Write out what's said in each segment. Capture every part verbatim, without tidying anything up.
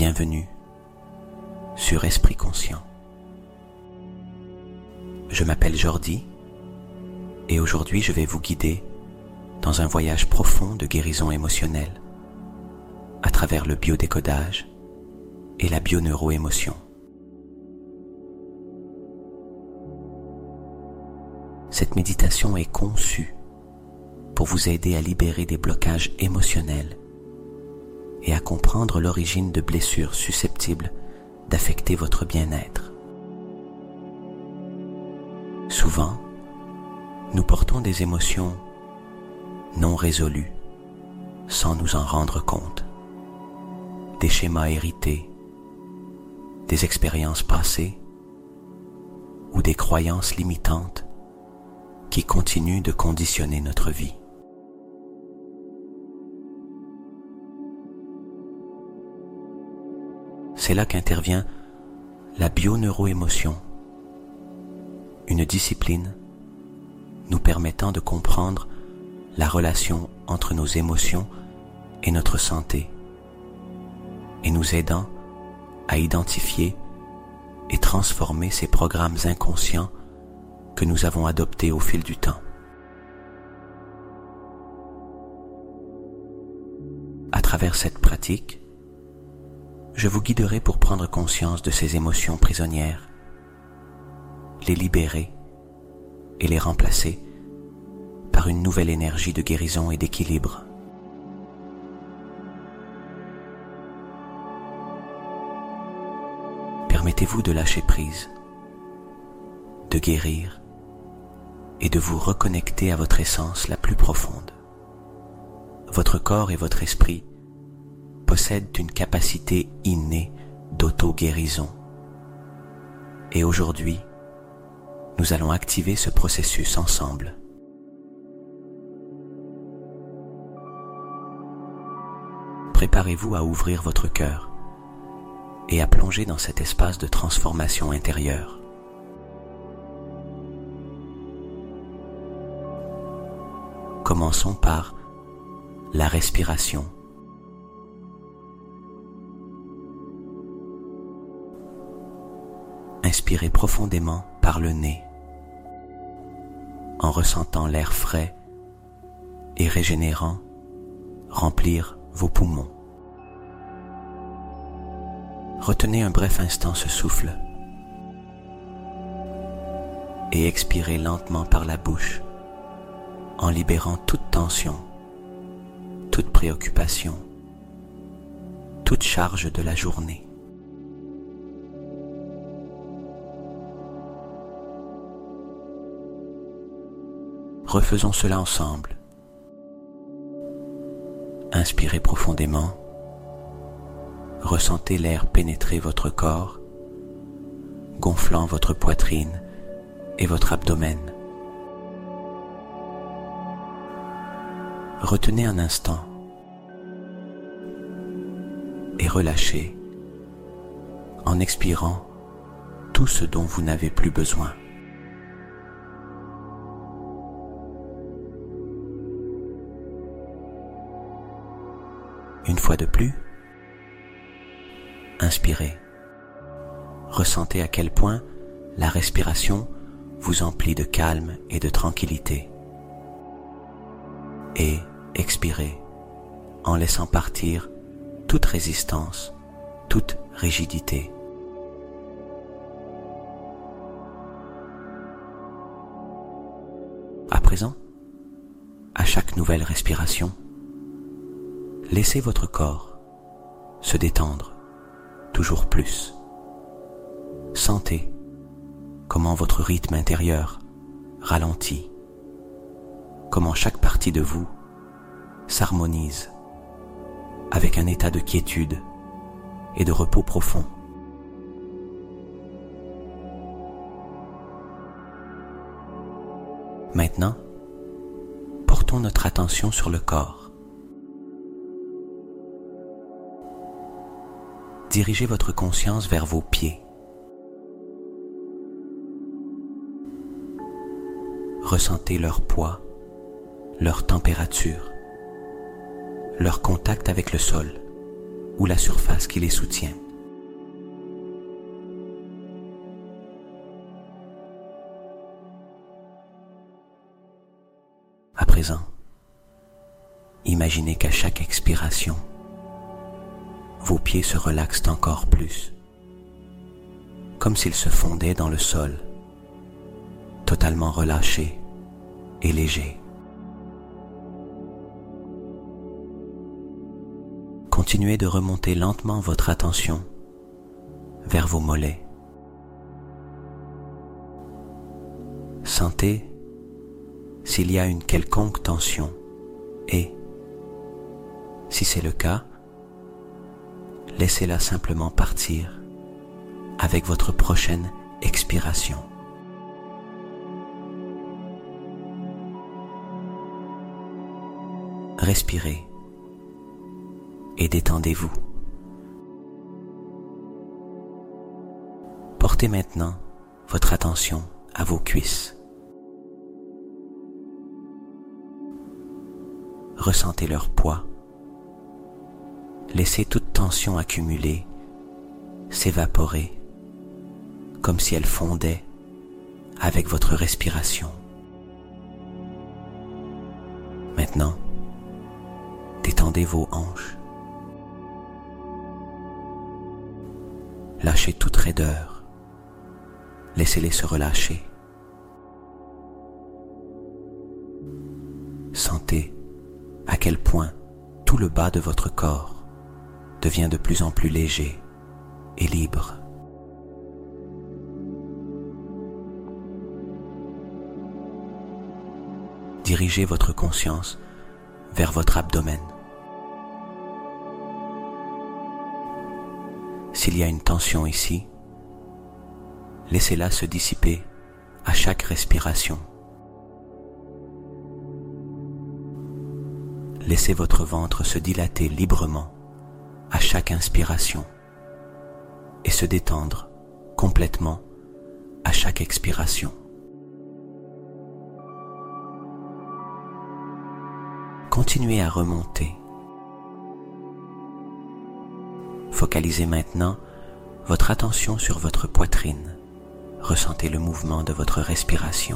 Bienvenue sur Esprit Conscient. Je m'appelle Jordi et aujourd'hui je vais vous guider dans un voyage profond de guérison émotionnelle à travers le biodécodage et la bioneuroémotion. Cette méditation est conçue pour vous aider à libérer des blocages émotionnels et à comprendre l'origine de blessures susceptibles d'affecter votre bien-être. Souvent, nous portons des émotions non résolues sans nous en rendre compte. Des schémas hérités, des expériences passées ou des croyances limitantes qui continuent de conditionner notre vie. C'est là qu'intervient la bioneuroémotion, une discipline nous permettant de comprendre la relation entre nos émotions et notre santé, et nous aidant à identifier et transformer ces programmes inconscients que nous avons adoptés au fil du temps. À travers cette pratique, je vous guiderai pour prendre conscience de ces émotions prisonnières, les libérer et les remplacer par une nouvelle énergie de guérison et d'équilibre. Permettez-vous de lâcher prise, de guérir et de vous reconnecter à votre essence la plus profonde. Votre corps et votre esprit possèdent une capacité innée d'auto-guérison. Et aujourd'hui, nous allons activer ce processus ensemble. Préparez-vous à ouvrir votre cœur et à plonger dans cet espace de transformation intérieure. Commençons par la respiration. Inspirez profondément par le nez, en ressentant l'air frais et régénérant remplir vos poumons. Retenez un bref instant ce souffle et expirez lentement par la bouche en libérant toute tension, toute préoccupation, toute charge de la journée. Refaisons cela ensemble. Inspirez profondément. Ressentez l'air pénétrer votre corps, gonflant votre poitrine et votre abdomen. Retenez un instant et relâchez en expirant tout ce dont vous n'avez plus besoin. Une fois de plus, inspirez. Ressentez à quel point la respiration vous emplit de calme et de tranquillité. Et expirez en laissant partir toute résistance, toute rigidité. À présent, à chaque nouvelle respiration, laissez votre corps se détendre toujours plus. Sentez comment votre rythme intérieur ralentit, comment chaque partie de vous s'harmonise avec un état de quiétude et de repos profond. Maintenant, portons notre attention sur le corps. Dirigez votre conscience vers vos pieds. Ressentez leur poids, leur température, leur contact avec le sol ou la surface qui les soutient. À présent, imaginez qu'à chaque expiration, vos pieds se relaxent encore plus, comme s'ils se fondaient dans le sol, totalement relâchés et légers. Continuez de remonter lentement votre attention vers vos mollets. Sentez s'il y a une quelconque tension et, si c'est le cas, laissez-la simplement partir avec votre prochaine expiration. Respirez et détendez-vous. Portez maintenant votre attention à vos cuisses. Ressentez leur poids. Laissez toute tension accumulée s'évaporer comme si elle fondait avec votre respiration. Maintenant, détendez vos hanches. Lâchez toute raideur. Laissez-les se relâcher. Sentez à quel point tout le bas de votre corps devient de plus en plus léger et libre. Dirigez votre conscience vers votre abdomen. S'il y a une tension ici, laissez-la se dissiper à chaque respiration. Laissez votre ventre se dilater librement à chaque inspiration et se détendre complètement à chaque expiration. Continuez à remonter. Focalisez maintenant votre attention sur votre poitrine. Ressentez le mouvement de votre respiration.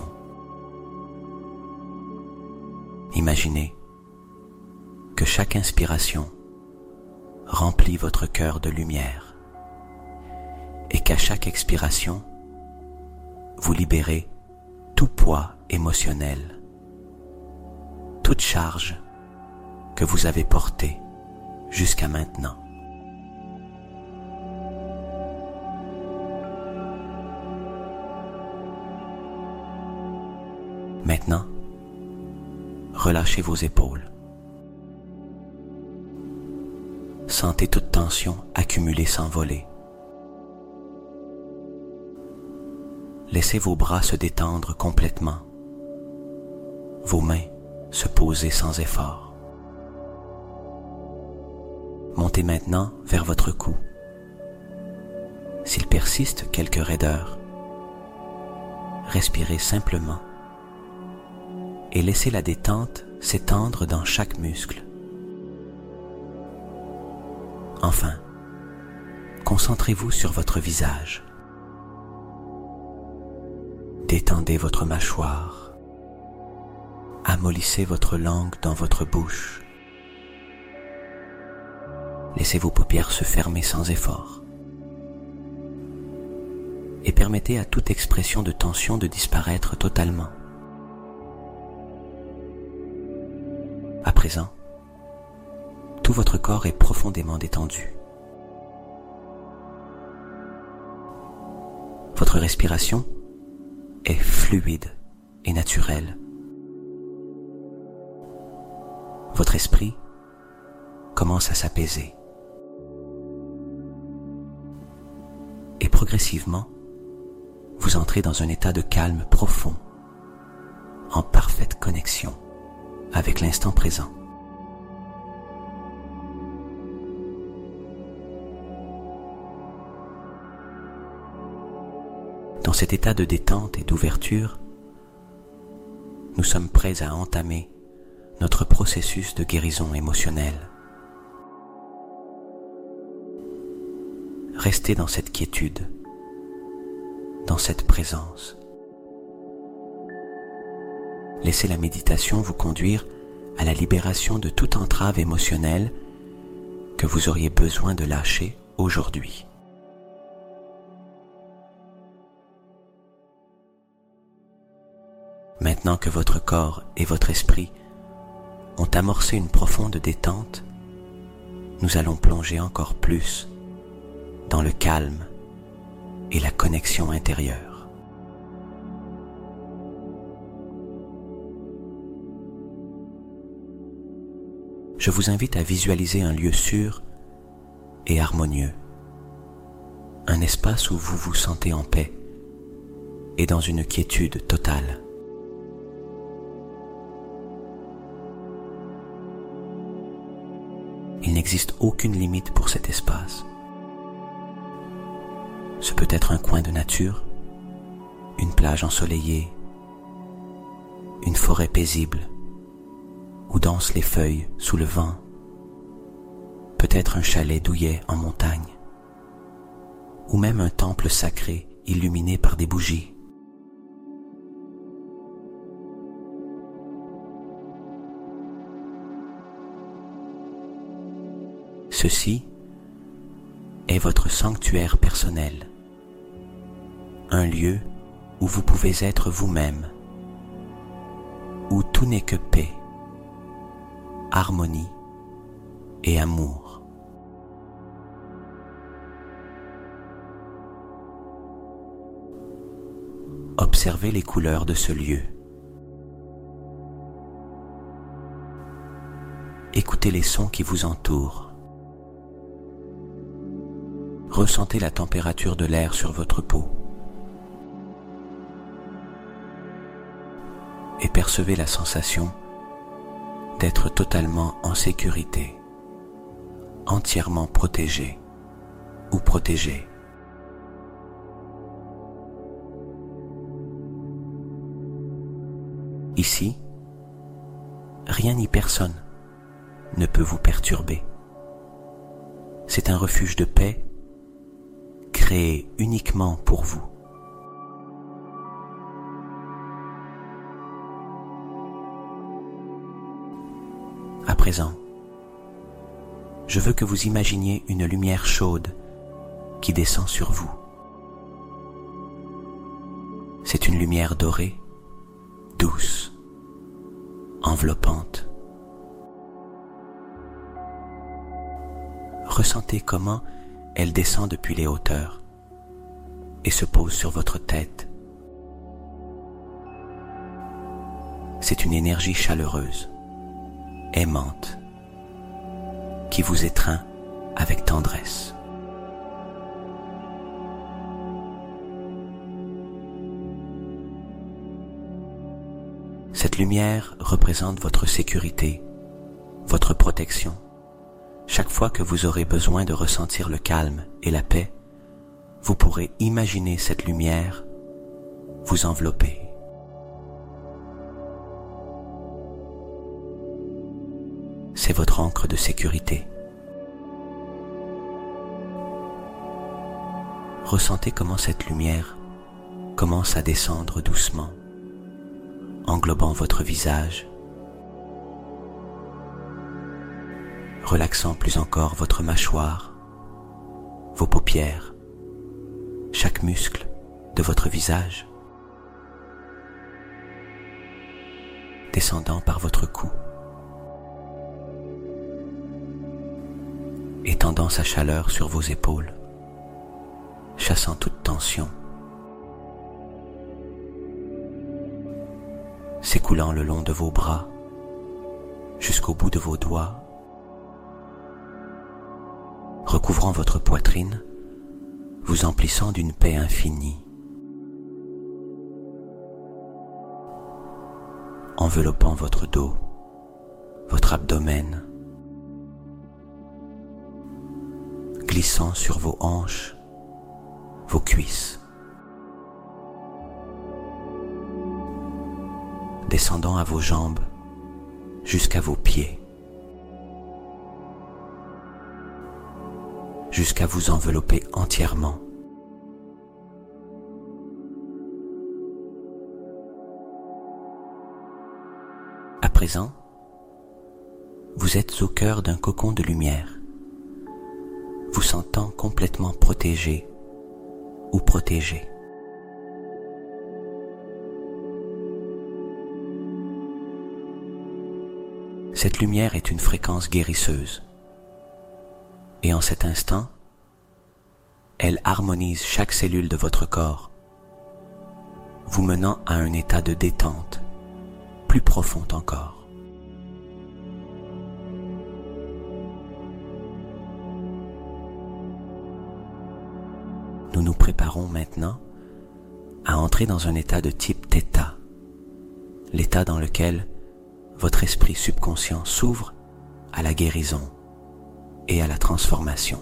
Imaginez que chaque inspiration remplit votre cœur de lumière et qu'à chaque expiration, vous libérez tout poids émotionnel, toute charge que vous avez portée jusqu'à maintenant. Maintenant, relâchez vos épaules. Sentez toute tension accumulée s'envoler. Laissez vos bras se détendre complètement, vos mains se poser sans effort. Montez maintenant vers votre cou. S'il persiste quelques raideurs, respirez simplement et laissez la détente s'étendre dans chaque muscle. Enfin, concentrez-vous sur votre visage. Détendez votre mâchoire. Amollissez votre langue dans votre bouche. Laissez vos paupières se fermer sans effort. Et permettez à toute expression de tension de disparaître totalement. À présent, tout votre corps est profondément détendu. Votre respiration est fluide et naturelle. Votre esprit commence à s'apaiser. Et progressivement, vous entrez dans un état de calme profond, en parfaite connexion avec l'instant présent. Dans cet état de détente et d'ouverture, nous sommes prêts à entamer notre processus de guérison émotionnelle. restez dans cette quiétude, dans cette présence. Laissez la méditation vous conduire à la libération de toute entrave émotionnelle que vous auriez besoin de lâcher aujourd'hui. Maintenant que votre corps et votre esprit ont amorcé une profonde détente, nous allons plonger encore plus dans le calme et la connexion intérieure. Je vous invite à visualiser un lieu sûr et harmonieux, un espace où vous vous sentez en paix et dans une quiétude totale. Il n'existe aucune limite pour cet espace. Ce peut être un coin de nature, une plage ensoleillée, une forêt paisible, où dansent les feuilles sous le vent, peut-être un chalet douillet en montagne, ou même un temple sacré illuminé par des bougies. Ceci est votre sanctuaire personnel, un lieu où vous pouvez être vous-même, où tout n'est que paix, harmonie et amour. Observez les couleurs de ce lieu. Écoutez les sons qui vous entourent. Ressentez la température de l'air sur votre peau et percevez la sensation d'être totalement en sécurité, entièrement protégé ou protégé. Ici, rien ni personne ne peut vous perturber. C'est un refuge de paix créé uniquement pour vous. À présent, je veux que vous imaginiez une lumière chaude qui descend sur vous. C'est une lumière dorée, douce, enveloppante. Ressentez comment elle descend depuis les hauteurs et se pose sur votre tête. C'est une énergie chaleureuse, aimante, qui vous étreint avec tendresse. Cette lumière représente votre sécurité, votre protection. Chaque fois que vous aurez besoin de ressentir le calme et la paix, vous pourrez imaginer cette lumière vous envelopper. C'est votre ancre de sécurité. Ressentez comment cette lumière commence à descendre doucement, englobant votre visage, relaxant plus encore votre mâchoire, vos paupières, chaque muscle de votre visage, descendant par votre cou, étendant sa chaleur sur vos épaules, chassant toute tension, s'écoulant le long de vos bras, jusqu'au bout de vos doigts, recouvrant votre poitrine, vous emplissant d'une paix infinie, enveloppant votre dos, votre abdomen, glissant sur vos hanches, vos cuisses, descendant à vos jambes jusqu'à vos pieds, jusqu'à vous envelopper entièrement. À présent, vous êtes au cœur d'un cocon de lumière, vous sentant complètement protégé ou protégé. Cette lumière est une fréquence guérisseuse, et en cet instant, elle harmonise chaque cellule de votre corps, vous menant à un état de détente plus profond encore. Nous nous préparons maintenant à entrer dans un état de type Theta, l'état dans lequel votre esprit subconscient s'ouvre à la guérison et à la transformation.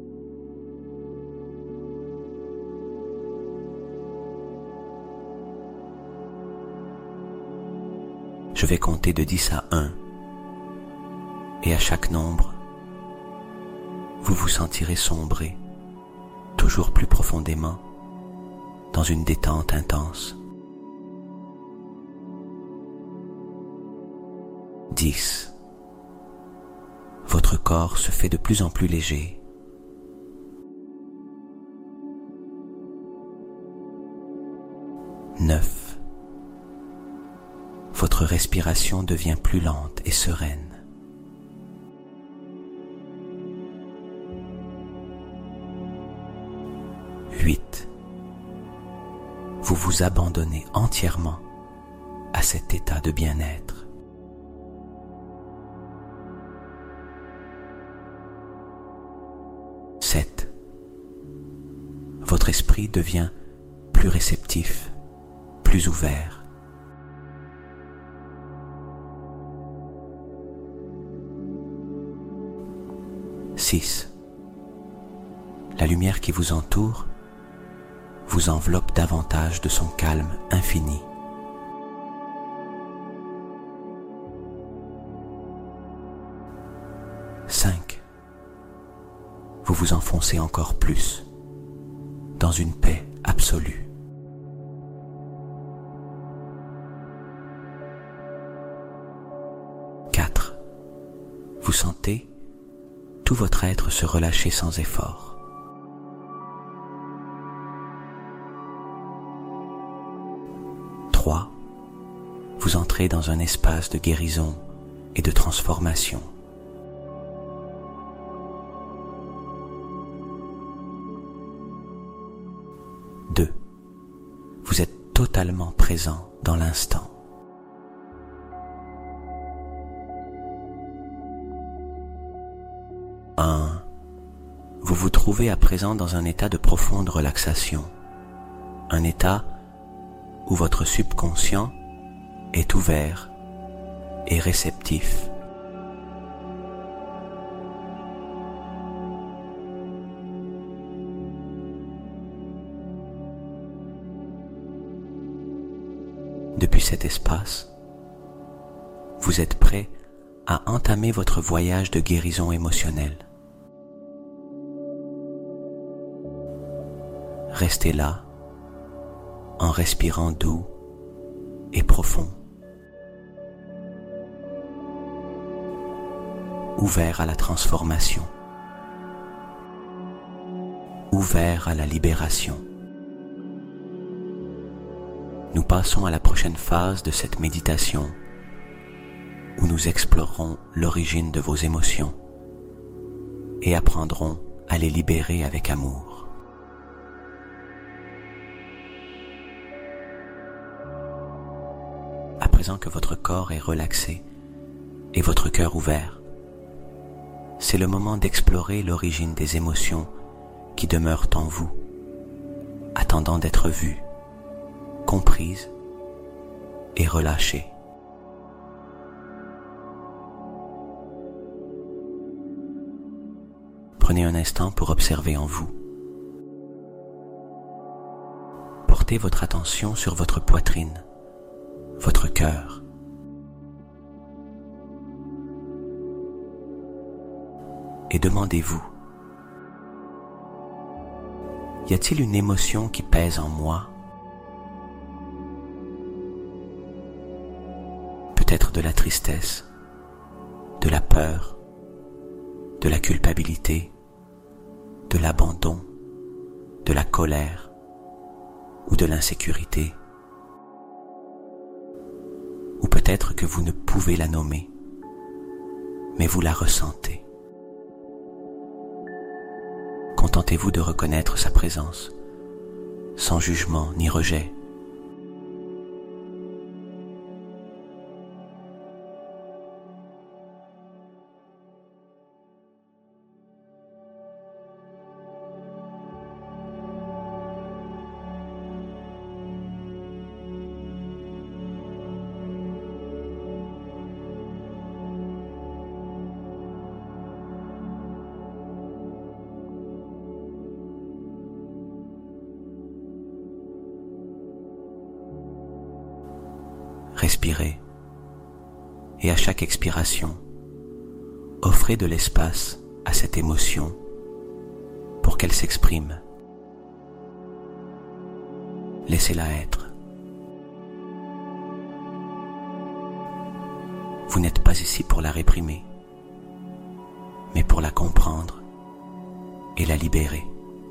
Je vais compter de dix à un, et à chaque nombre, vous vous sentirez sombrer toujours plus profondément dans une détente intense. dix. Votre corps se fait de plus en plus léger. neuf. Votre respiration devient plus lente et sereine. huit. Vous vous abandonnez entièrement à cet état de bien-être. sept. Votre esprit devient plus réceptif, plus ouvert. six. La lumière qui vous entoure vous enveloppe davantage de son calme infini. cinq. Vous vous enfoncez encore plus dans une paix absolue. quatre. Vous sentez tout votre être se relâcher sans effort. trois. Vous entrez dans un espace de guérison et de transformation. deux. Vous êtes totalement présent dans l'instant. un. Vous vous trouvez à présent dans un état de profonde relaxation, un état où votre subconscient est ouvert et réceptif. Depuis cet espace, vous êtes prêt à entamer votre voyage de guérison émotionnelle. Restez là, en respirant doux et profond, ouvert à la transformation, ouvert à la libération. Nous passons à la prochaine phase de cette méditation où nous explorerons l'origine de vos émotions et apprendrons à les libérer avec amour. À présent que votre corps est relaxé et votre cœur ouvert, c'est le moment d'explorer l'origine des émotions qui demeurent en vous, attendant d'être vues, comprises et relâchées. Prenez un instant pour observer en vous. Portez votre attention sur votre poitrine, votre cœur. Et demandez-vous, y a-t-il une émotion qui pèse en moi? Peut-être de la tristesse, de la peur, de la culpabilité, de l'abandon, de la colère ou de l'insécurité. Ou peut-être que vous ne pouvez la nommer, mais vous la ressentez. Contentez-vous de reconnaître sa présence, sans jugement ni rejet. Respirez et à chaque expiration, offrez de l'espace à cette émotion pour qu'elle s'exprime. Laissez-la être. Vous n'êtes pas ici pour la réprimer, mais pour la comprendre et la libérer.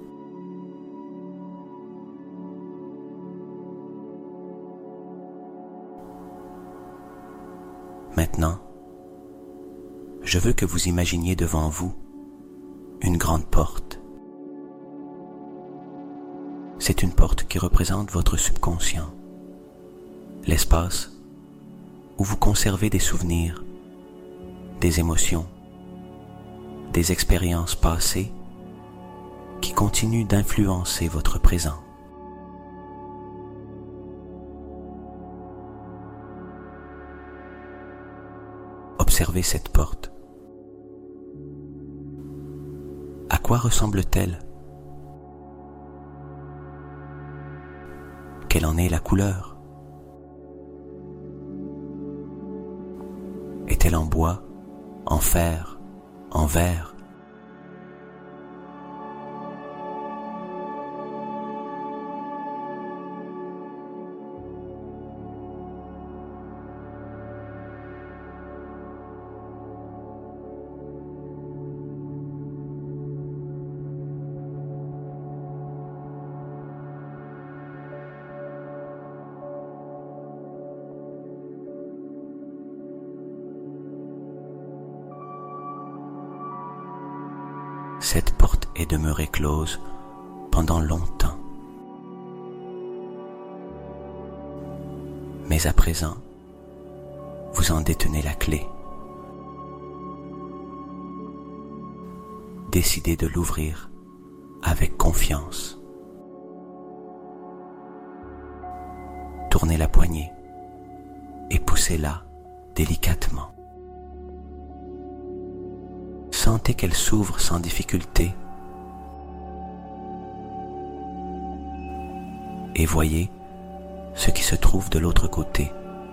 Maintenant, je veux que vous imaginiez devant vous une grande porte. C'est une porte qui représente votre subconscient, l'espace où vous conservez des souvenirs, des émotions, des expériences passées qui continuent d'influencer votre présent. Observez cette porte. À quoi ressemble-t-elle? Quelle en est la couleur? Est-elle en bois, en fer, en verre? Cette porte est demeurée close pendant longtemps. Mais à présent, vous en détenez la clé. Décidez de l'ouvrir avec confiance. Tournez la poignée et poussez-la délicatement. Sentez qu'elle s'ouvre sans difficulté et voyez ce qui se trouve de l'autre côté.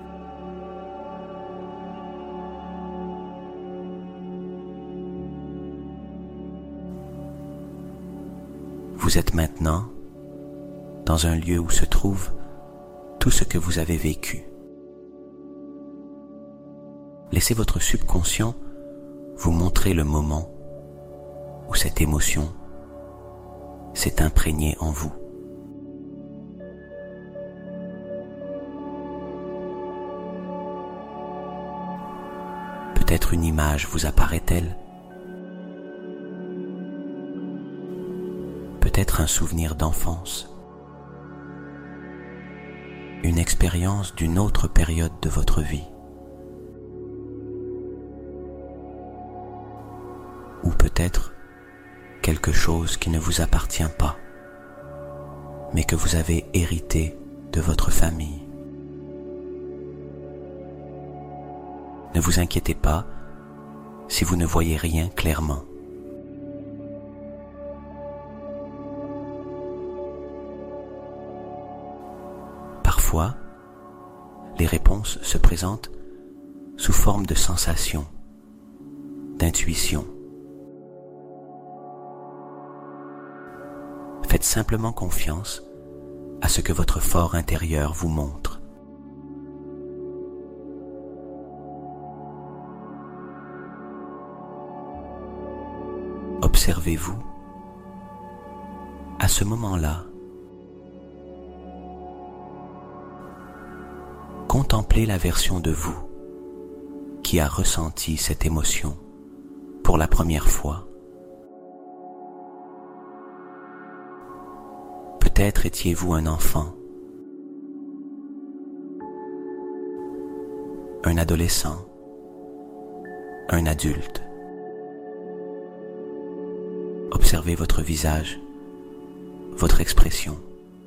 Vous êtes maintenant dans un lieu où se trouve tout ce que vous avez vécu. Laissez votre subconscient vous montrer le moment où cette émotion s'est imprégnée en vous. Peut-être une image vous apparaît-elle? Peut-être un souvenir d'enfance? Une expérience d'une autre période de votre vie? Ou peut-être quelque chose qui ne vous appartient pas, mais que vous avez hérité de votre famille. Ne vous inquiétez pas si vous ne voyez rien clairement. Parfois, les réponses se présentent sous forme de sensations, d'intuition. Faites simplement confiance à ce que votre fort intérieur vous montre. Observez-vous. À ce moment-là, contemplez la version de vous qui a ressenti cette émotion pour la première fois. Peut-être étiez-vous un enfant, un adolescent, un adulte. Observez votre visage, votre expression.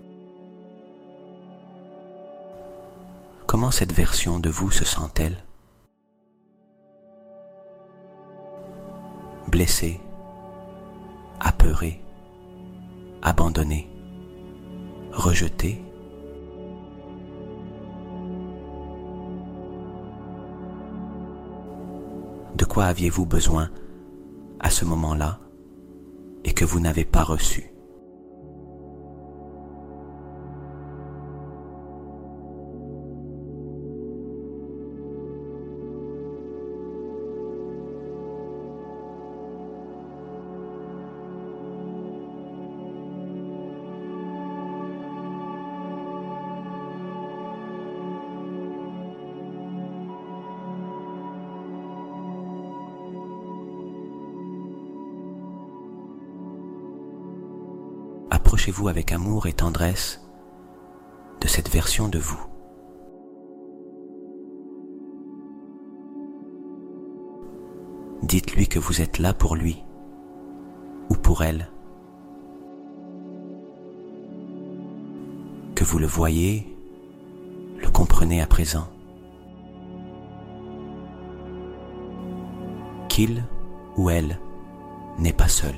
Comment cette version de vous se sent-elle? Blessée, apeurée, abandonnée, rejetée? De quoi aviez-vous besoin à ce moment-là et que vous n'avez pas reçu? Approchez-vous avec amour et tendresse de cette version de vous. Dites-lui que vous êtes là pour lui ou pour elle, que vous le voyez, le comprenez à présent, qu'il ou elle n'est pas seul.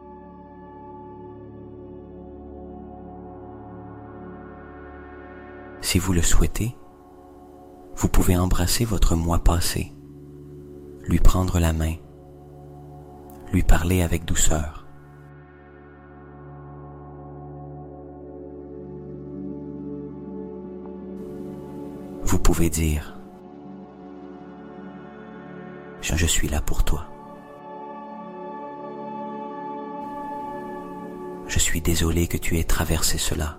Si vous le souhaitez, vous pouvez embrasser votre moi passé, lui prendre la main, lui parler avec douceur. Vous pouvez dire « Je, je suis là pour toi. Je suis désolé que tu aies traversé cela.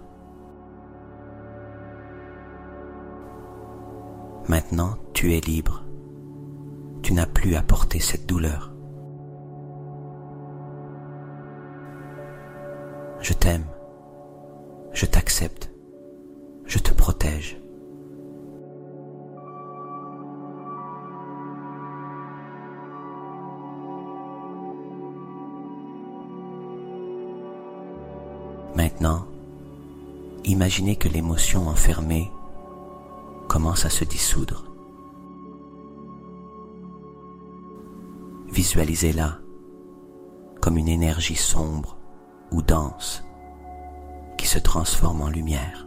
Maintenant, tu es libre. Tu n'as plus à porter cette douleur. Je t'aime. Je t'accepte. Je te protège. » Maintenant, imaginez que l'émotion enfermée commence à se dissoudre. Visualisez-la comme une énergie sombre ou dense qui se transforme en lumière.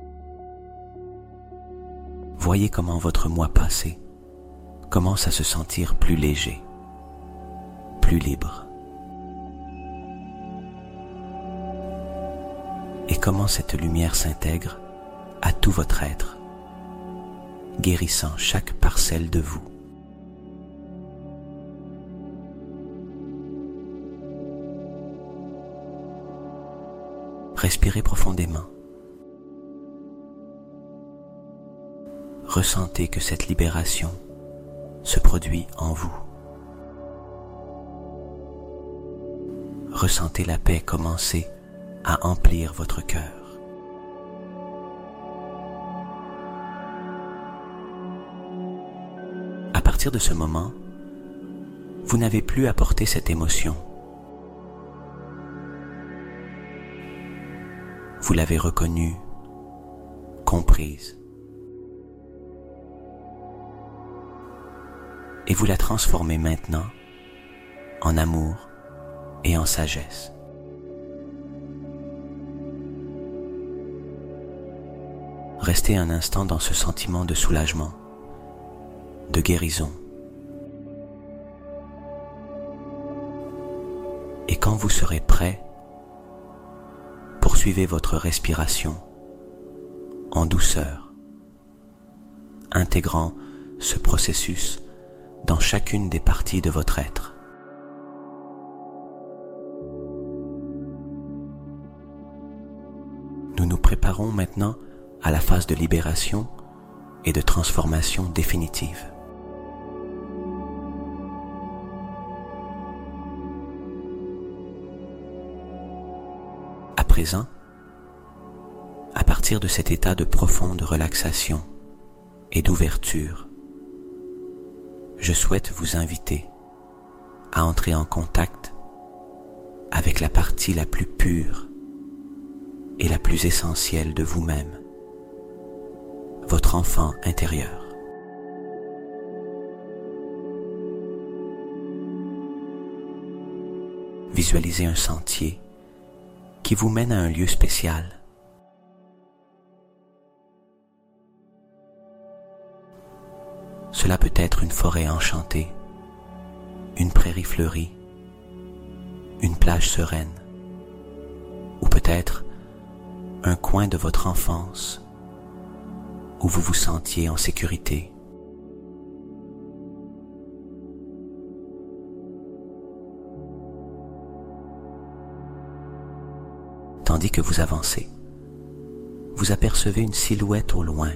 Voyez comment votre moi passé commence à se sentir plus léger, plus libre. Et comment cette lumière s'intègre à tout votre être, guérissant chaque parcelle de vous. Respirez profondément. Ressentez que cette libération se produit en vous. Ressentez la paix commencer à emplir votre cœur. À partir de ce moment, vous n'avez plus à porter cette émotion. Vous l'avez reconnue, comprise, et vous la transformez maintenant en amour et en sagesse. Restez un instant dans ce sentiment de soulagement, de guérison. Et quand vous serez prêt, Poursuivez votre respiration en douceur, intégrant ce processus dans chacune des parties de votre être. Nous nous préparons maintenant à la phase de libération et de transformation définitive. À présent, à partir de cet état de profonde relaxation et d'ouverture, je souhaite vous inviter à entrer en contact avec la partie la plus pure et la plus essentielle de vous-même, votre enfant intérieur. Visualisez un sentier qui vous mène à un lieu spécial. Cela peut être une forêt enchantée, une prairie fleurie, une plage sereine, ou peut-être un coin de votre enfance où vous vous sentiez en sécurité. Tandis que vous avancez, vous apercevez une silhouette au loin.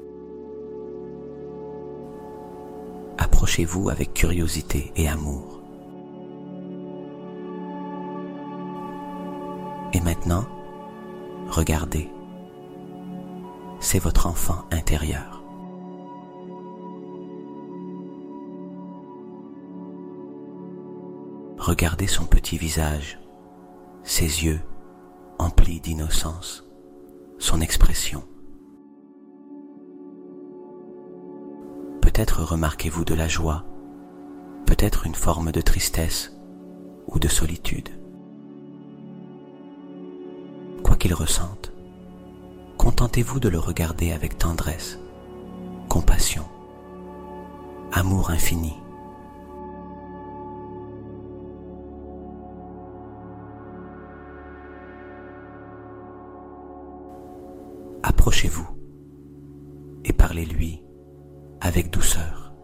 Approchez-vous avec curiosité et amour. Et maintenant, regardez. C'est votre enfant intérieur. Regardez son petit visage, ses yeux emplis d'innocence, son expression. Peut-être remarquez-vous de la joie, peut-être une forme de tristesse ou de solitude. Quoi qu'il ressente, contentez-vous de le regarder avec tendresse, compassion, amour infini. Approchez-vous et parlez-lui avec douceur.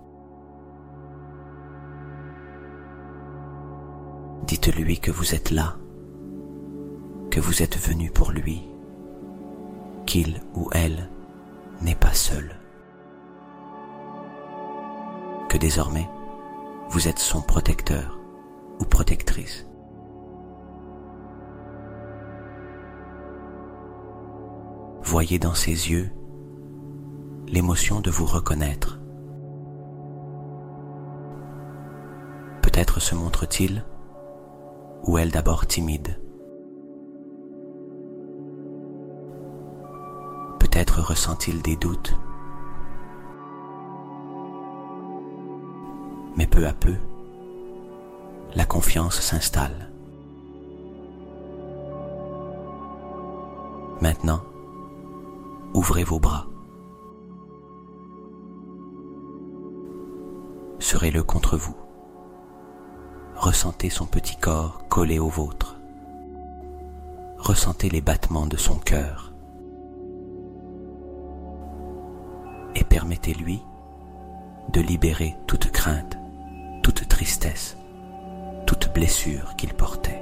Dites-lui que vous êtes là, que vous êtes venu pour lui, qu'il ou elle n'est pas seul, que désormais vous êtes son protecteur ou protectrice. Voyez dans ses yeux l'émotion de vous reconnaître. Peut-être se montre-t-il ou elle d'abord timide. Peut-être ressent-il des doutes. Mais peu à peu, la confiance s'installe. Maintenant, ouvrez vos bras. Serrez-le contre vous. Ressentez son petit corps collé au vôtre. Ressentez les battements de son cœur. Et permettez-lui de libérer toute crainte, toute tristesse, toute blessure qu'il portait.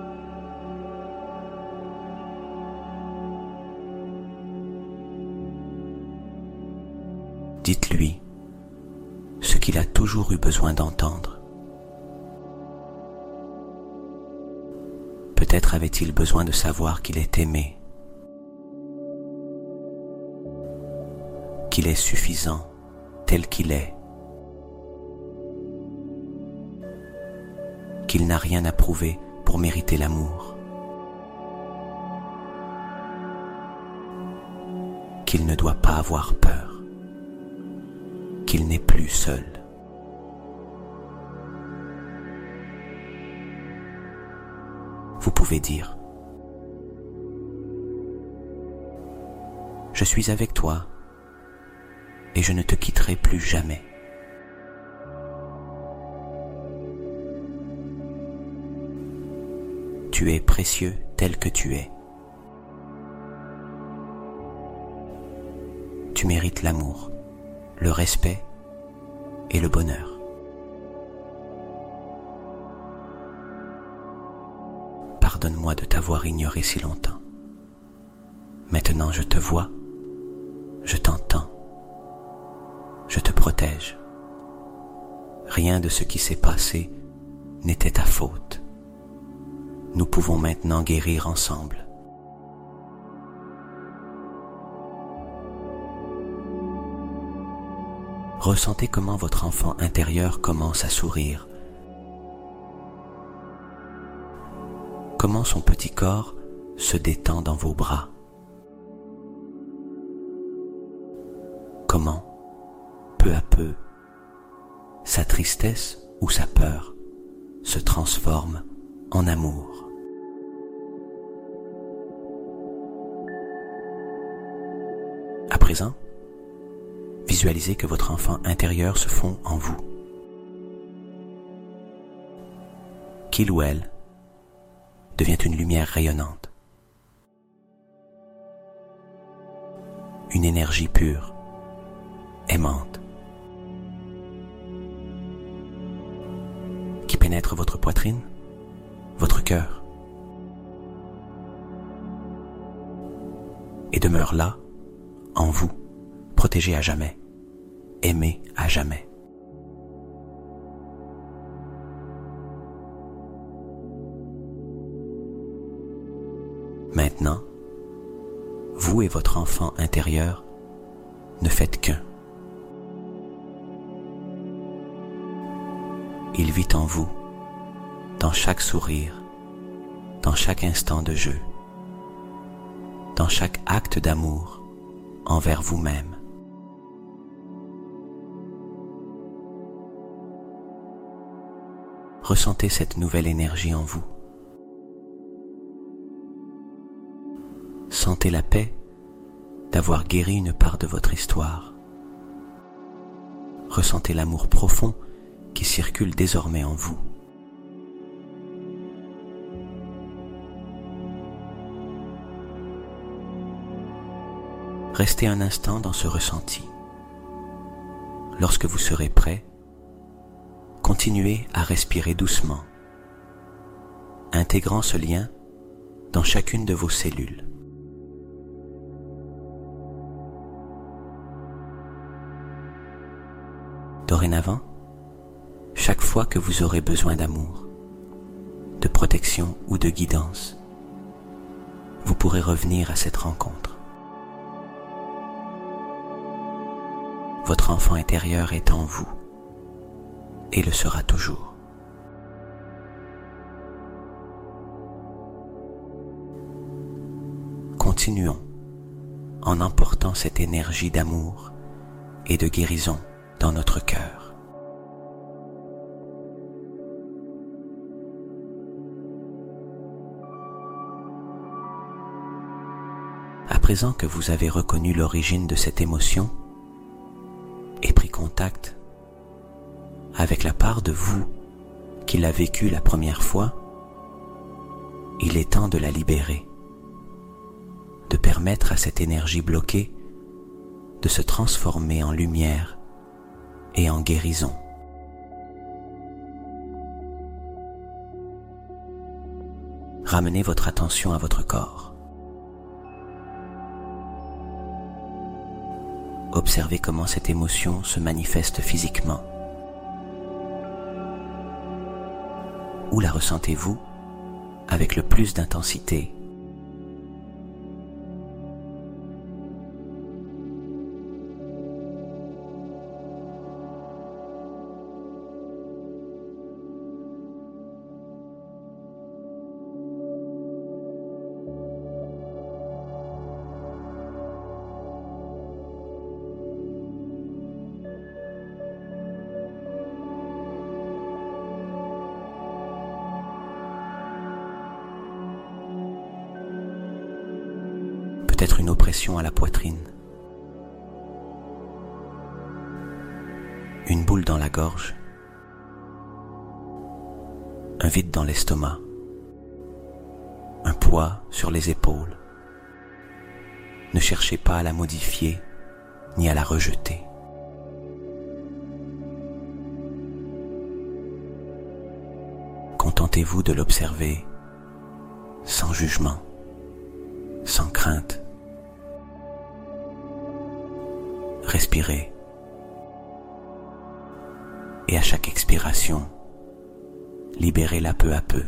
Dites-lui ce qu'il a toujours eu besoin d'entendre. Peut-être avait-il besoin de savoir qu'il est aimé, qu'il est suffisant tel qu'il est, qu'il n'a rien à prouver pour mériter l'amour, qu'il ne doit pas avoir peur, qu'il n'est plus seul. Vous pouvez dire : je suis avec toi et je ne te quitterai plus jamais. Tu es précieux tel que tu es. tu mérites l'amour, le respect et le bonheur. Pardonne-moi de t'avoir ignoré si longtemps. Maintenant je te vois, je t'entends, je te protège. Rien de ce qui s'est passé n'était ta faute. Nous pouvons maintenant guérir ensemble. Ressentez comment votre enfant intérieur commence à sourire. Comment son petit corps se détend dans vos bras. Comment, peu à peu, sa tristesse ou sa peur se transforme en amour. À présent, visualisez que votre enfant intérieur se fond en vous. Qu'il ou elle devient une lumière rayonnante, une énergie pure, aimante, qui pénètre votre poitrine, votre cœur, et demeure là, en vous, protégé à jamais, aimé à jamais. Maintenant, vous et votre enfant intérieur ne faites qu'un. Il vit en vous, dans chaque sourire, dans chaque instant de jeu, dans chaque acte d'amour envers vous-même. Ressentez cette nouvelle énergie en vous. Sentez la paix d'avoir guéri une part de votre histoire. Ressentez l'amour profond qui circule désormais en vous. Restez un instant dans ce ressenti. Lorsque vous serez prêt, continuez à respirer doucement, intégrant ce lien dans chacune de vos cellules. Dorénavant, chaque fois que vous aurez besoin d'amour, de protection ou de guidance, vous pourrez revenir à cette rencontre. Votre enfant intérieur est en vous et le sera toujours. Continuons en emportant cette énergie d'amour et de guérison dans notre cœur. À présent que vous avez reconnu l'origine de cette émotion et pris contact avec la part de vous qui l'a vécue la première fois, il est temps de la libérer, de permettre à cette énergie bloquée de se transformer en lumière et en guérison. Ramenez votre attention à votre corps. Observez comment cette émotion se manifeste physiquement. Où la ressentez-vous avec le plus d'intensité ? Peut-être une oppression à la poitrine, une boule dans la gorge, un vide dans l'estomac, un poids sur les épaules. Ne cherchez pas à la modifier ni à la rejeter. Contentez-vous de l'observer sans jugement, sans crainte. Respirez et à chaque expiration, libérez-la peu à peu.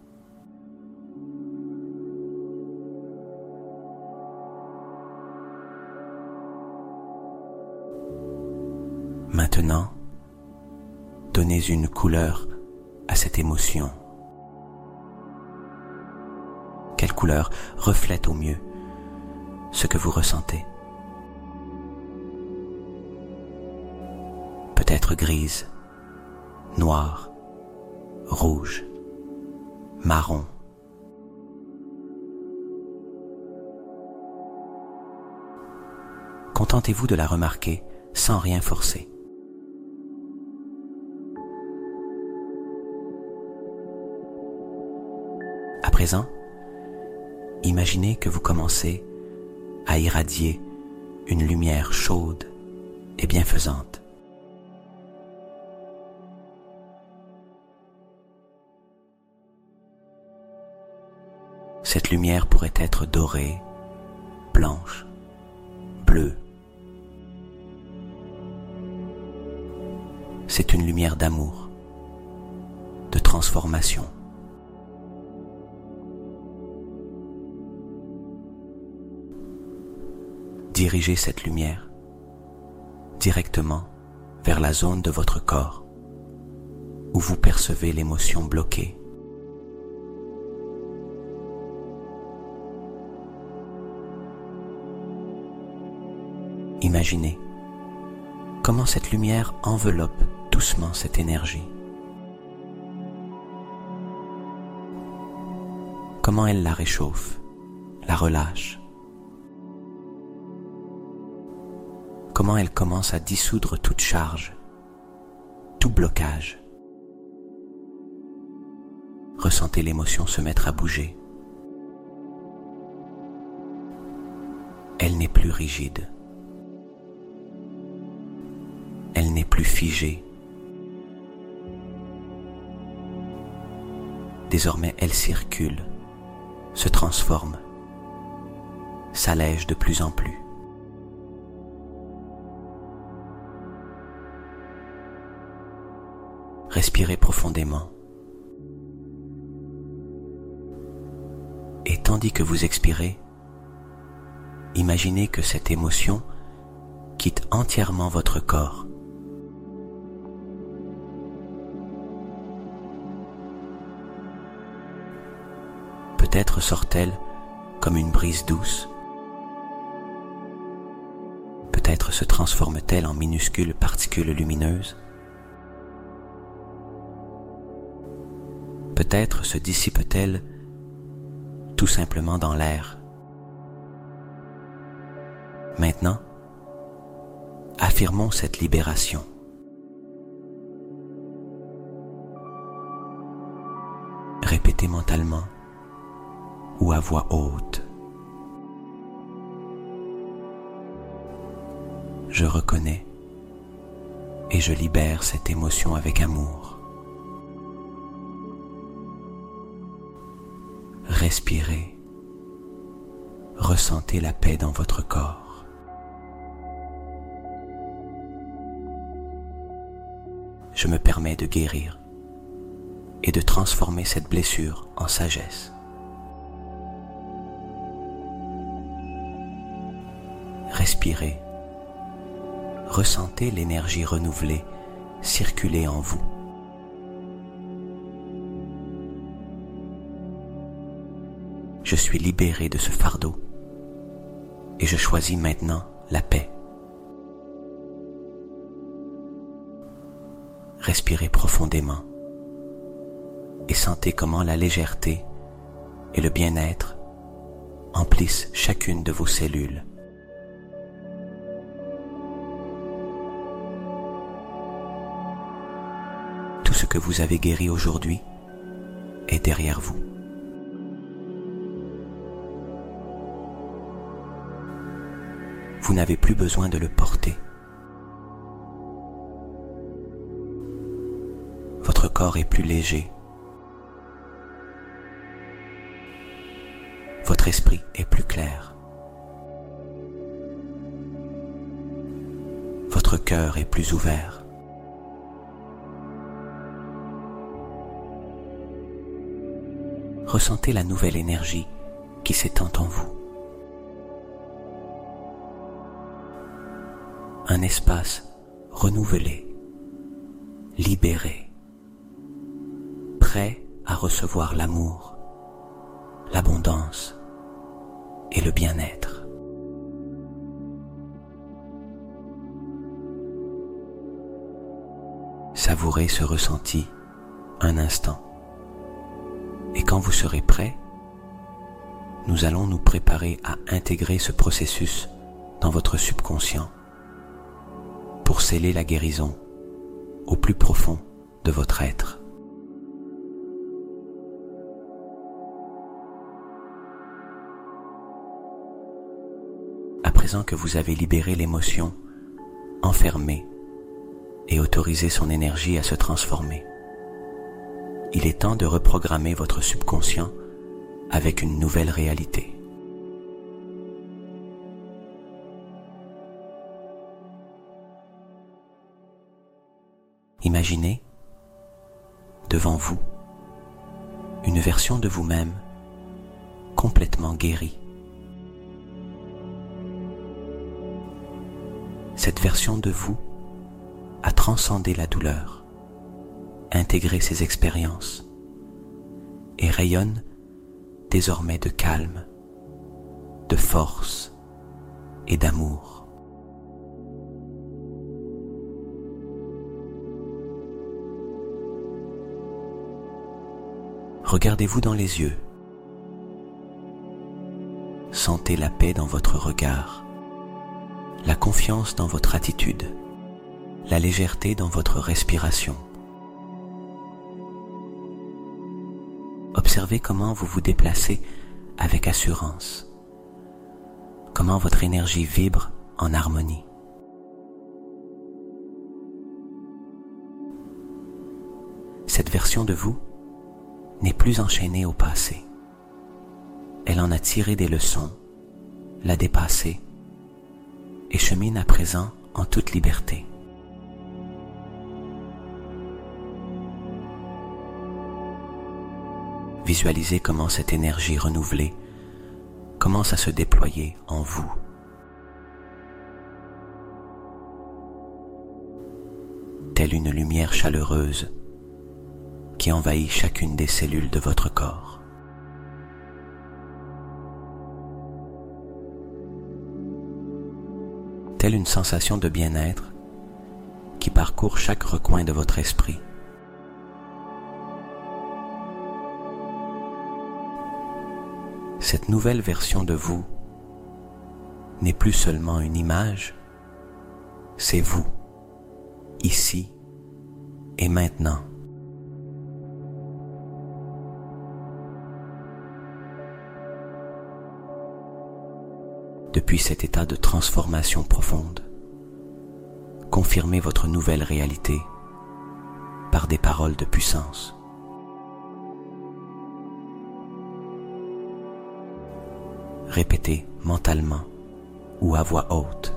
Maintenant, donnez une couleur à cette émotion. Quelle couleur reflète au mieux ce que vous ressentez? Peut-être grise, noire, rouge, marron. Contentez-vous de la remarquer sans rien forcer. À présent, imaginez que vous commencez à irradier une lumière chaude et bienfaisante. Cette lumière pourrait être dorée, blanche, bleue. C'est une lumière d'amour, de transformation. Dirigez cette lumière directement vers la zone de votre corps où vous percevez l'émotion bloquée. Imaginez comment cette lumière enveloppe doucement cette énergie. Comment elle la réchauffe, la relâche. Comment elle commence à dissoudre toute charge, tout blocage. Ressentez l'émotion se mettre à bouger. Elle n'est plus rigide. Elle n'est plus figée. Désormais, elle circule, se transforme, s'allège de plus en plus. Respirez profondément. Et tandis que vous expirez, imaginez que cette émotion quitte entièrement votre corps. Peut-être sort-elle comme une brise douce. Peut-être se transforme-t-elle en minuscules particules lumineuses. Peut-être se dissipe-t-elle tout simplement dans l'air. Maintenant, affirmons cette libération. Répétez mentalement ou à voix haute. Je reconnais et je libère cette émotion avec amour. Respirez, ressentez la paix dans votre corps. Je me permets de guérir et de transformer cette blessure en sagesse. Respirez, ressentez l'énergie renouvelée circuler en vous. Je suis libéré de ce fardeau et je choisis maintenant la paix. Respirez profondément et sentez comment la légèreté et le bien-être emplissent chacune de vos cellules. Tout ce que vous avez guéri aujourd'hui est derrière vous. Vous n'avez plus besoin de le porter. Votre corps est plus léger. Votre esprit est plus clair. Votre cœur est plus ouvert. Ressentez la nouvelle énergie qui s'étend en vous. Un espace renouvelé, libéré, prêt à recevoir l'amour, l'abondance et le bien-être. Savourez ce ressenti un instant. Et quand vous serez prêt, nous allons nous préparer à intégrer ce processus dans votre subconscient pour sceller la guérison au plus profond de votre être. À présent que vous avez libéré l'émotion, enfermée et autorisé son énergie à se transformer, il est temps de reprogrammer votre subconscient avec une nouvelle réalité. Imaginez, devant vous, une version de vous-même complètement guérie. Cette version de vous a transcendé la douleur, intégré ses expériences et rayonne désormais de calme, de force et d'amour. Regardez-vous dans les yeux. Sentez la paix dans votre regard, la confiance dans votre attitude, la légèreté dans votre respiration. Observez comment vous vous déplacez avec assurance, comment votre énergie vibre en harmonie. Cette version de vous n'est plus enchaînée au passé. Elle en a tiré des leçons, l'a dépassée et chemine à présent en toute liberté. Visualisez comment cette énergie renouvelée commence à se déployer en vous. Telle une lumière chaleureuse qui envahit chacune des cellules de votre corps. Telle une sensation de bien-être qui parcourt chaque recoin de votre esprit. Cette nouvelle version de vous n'est plus seulement une image, c'est vous, ici et maintenant. Depuis cet état de transformation profonde, confirmez votre nouvelle réalité par des paroles de puissance. Répétez mentalement ou à voix haute.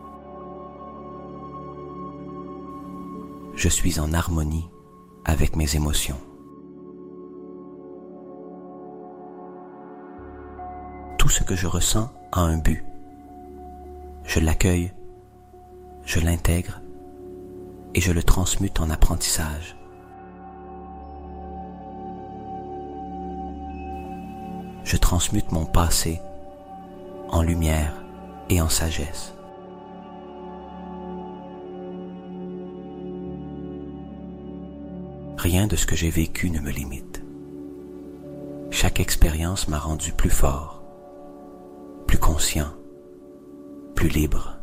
Je suis en harmonie avec mes émotions. Tout ce que je ressens a un but. Je l'accueille, je l'intègre et je le transmute en apprentissage. Je transmute mon passé en lumière et en sagesse. Rien de ce que j'ai vécu ne me limite. Chaque expérience m'a rendu plus fort, plus conscient, plus libre.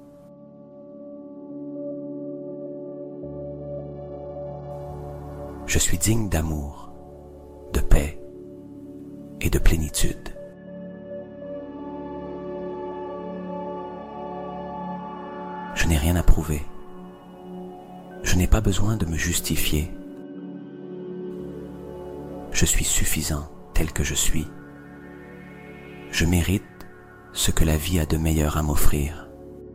Je suis digne d'amour, de paix et de plénitude. rien à prouver. Je n'ai pas besoin de me justifier. Je suis suffisant tel que je suis. Je mérite ce que la vie a de meilleur à m'offrir.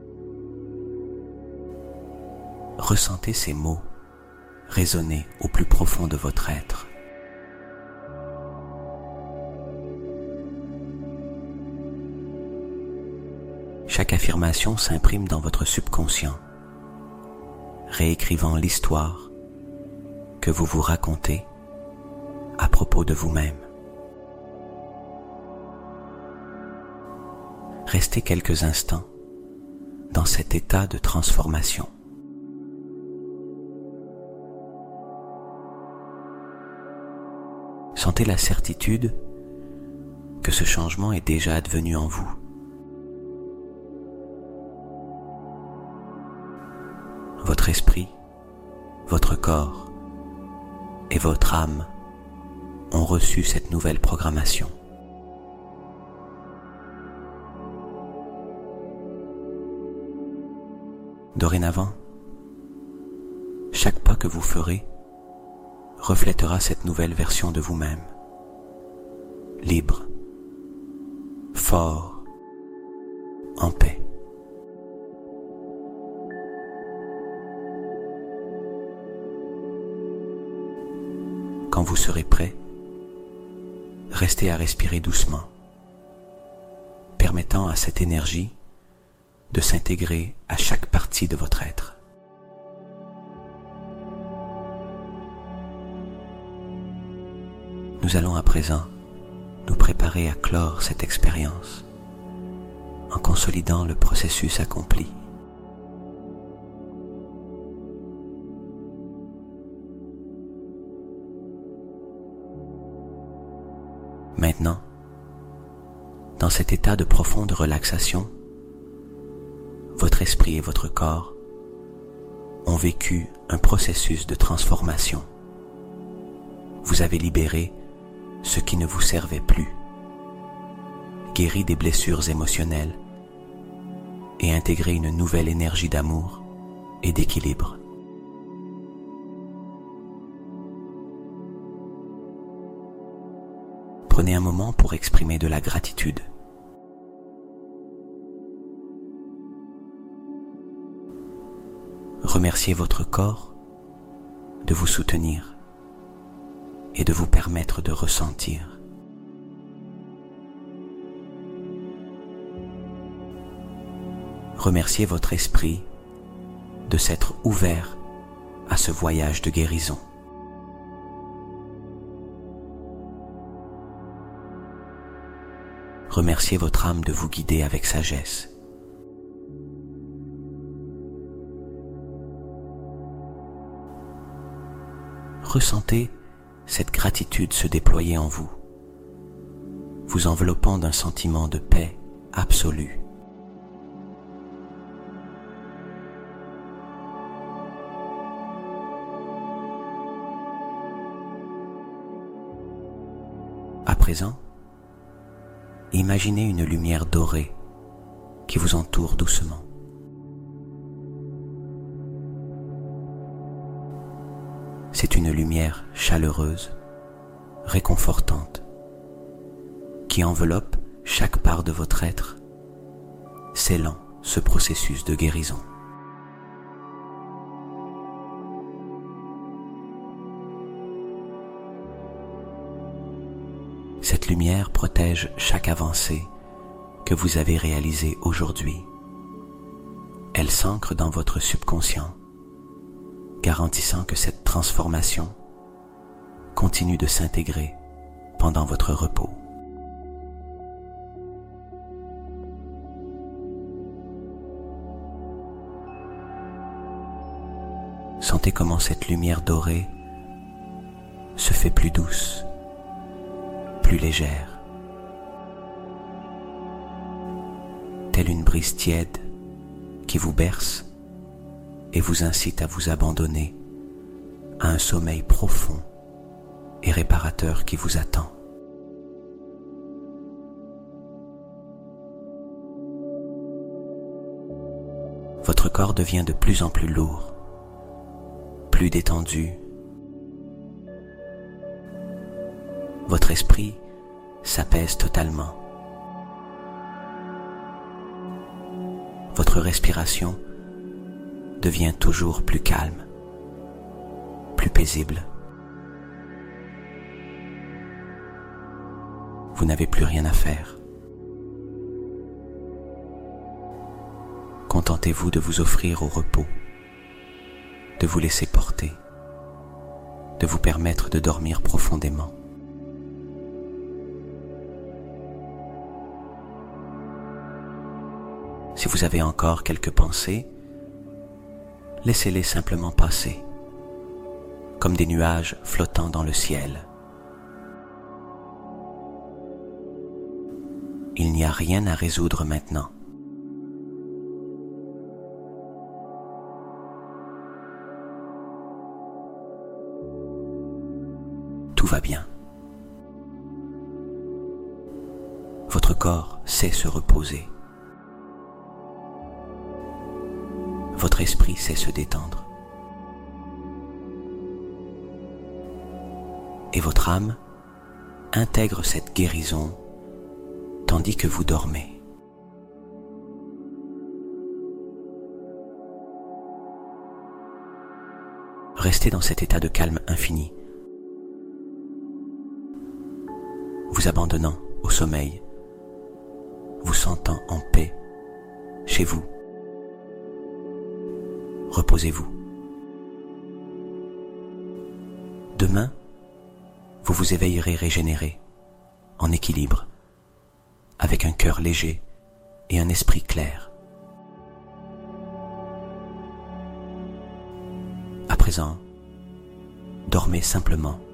Ressentez ces mots résonner au plus profond de votre être. Chaque affirmation s'imprime dans votre subconscient, réécrivant l'histoire que vous vous racontez à propos de vous-même. Restez quelques instants dans cet état de transformation. Sentez la certitude que ce changement est déjà advenu en vous. Votre esprit, votre corps et votre âme ont reçu cette nouvelle programmation. Dorénavant, chaque pas que vous ferez reflètera cette nouvelle version de vous-même, libre, fort, en paix. Quand vous serez prêt, restez à respirer doucement, permettant à cette énergie de s'intégrer à chaque partie de votre être. Nous allons à présent nous préparer à clore cette expérience en consolidant le processus accompli. Maintenant, dans cet état de profonde relaxation, votre esprit et votre corps ont vécu un processus de transformation. Vous avez libéré ce qui ne vous servait plus, guéri des blessures émotionnelles et intégré une nouvelle énergie d'amour et d'équilibre. Prenez un moment pour exprimer de la gratitude. Remerciez votre corps de vous soutenir et de vous permettre de ressentir. Remerciez votre esprit de s'être ouvert à ce voyage de guérison. Remerciez votre âme de vous guider avec sagesse. Ressentez cette gratitude se déployer en vous, vous enveloppant d'un sentiment de paix absolue. À présent, imaginez une lumière dorée qui vous entoure doucement. C'est une lumière chaleureuse, réconfortante, qui enveloppe chaque part de votre être, scellant ce processus de guérison. Cette lumière protège chaque avancée que vous avez réalisée aujourd'hui. Elle s'ancre dans votre subconscient, garantissant que cette transformation continue de s'intégrer pendant votre repos. Sentez comment cette lumière dorée se fait plus douce, plus légère, telle une brise tiède qui vous berce et vous incite à vous abandonner à un sommeil profond et réparateur qui vous attend. Votre corps devient de plus en plus lourd, plus détendu. Votre esprit s'apaise totalement. Votre respiration devient toujours plus calme, plus paisible. Vous n'avez plus rien à faire. Contentez-vous de vous offrir au repos, de vous laisser porter, de vous permettre de dormir profondément. Si vous avez encore quelques pensées, laissez-les simplement passer, comme des nuages flottant dans le ciel. Il n'y a rien à résoudre maintenant. Tout va bien. Votre corps sait se reposer. Votre esprit sait se détendre. Et votre âme intègre cette guérison tandis que vous dormez. Restez dans cet état de calme infini, vous abandonnant au sommeil, vous sentant en paix chez vous. Reposez-vous. Demain, vous vous éveillerez régénéré, en équilibre, avec un cœur léger et un esprit clair. À présent, dormez simplement